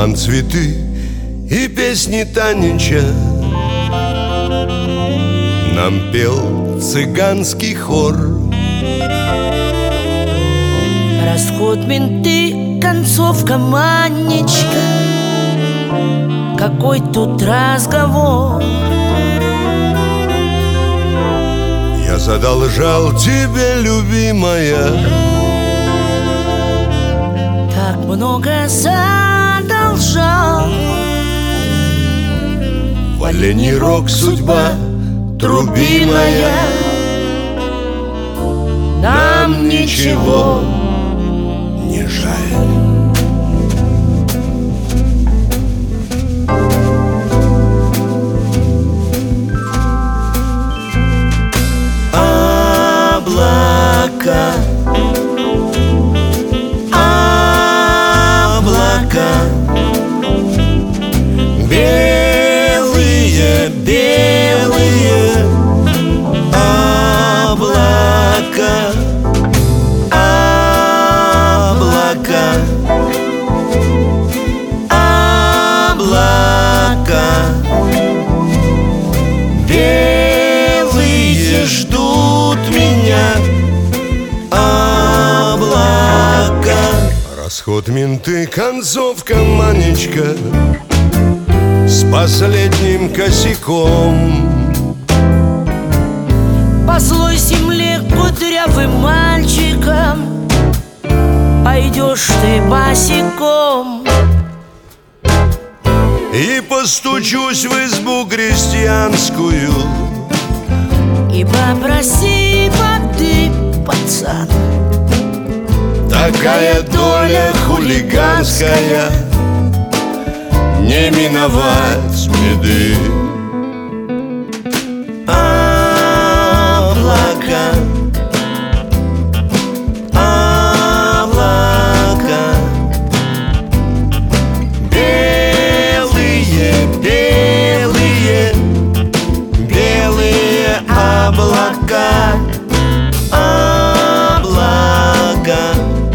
туман, цветы и песни Танича нам пел цыганский хор. Расход, менты, концовка, манечка. Какой тут разговор? Я задолжал тебе, любимая, Так много задолжал. в оленей рог судьба, труби моя. Нам ничего не жаль. Облака, облака, белые, белые облака, облака, облака, белые ждут меня. Облака. Расход, менты, концовка, манечка, с последним косяком. По злой земле кудрявым мальчиком пойдешь ты босиком. И постучусь в избу крестьянскую И попроси воды, пацан. Такая доля хулиганская, не миновать беды. Облака, облака, белые, белые, белые облака, облака,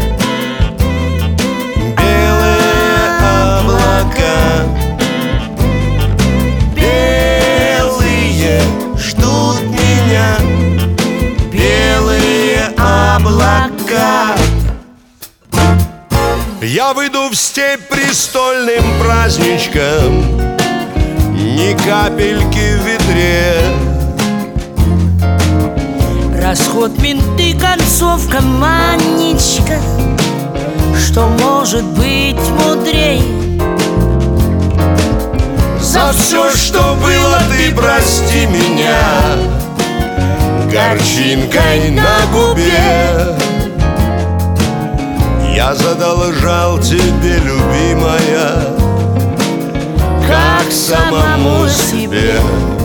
белые облака, белые ждут меня, белые облака. Я выйду в степь престольным праздничком, ни капельки в ведре. Расход, менты, концовка, манечка. Что может быть мудрей? За все, что было, ты прости меня горчинкой на губе. Я задолжал тебе, любимая, как самому себе.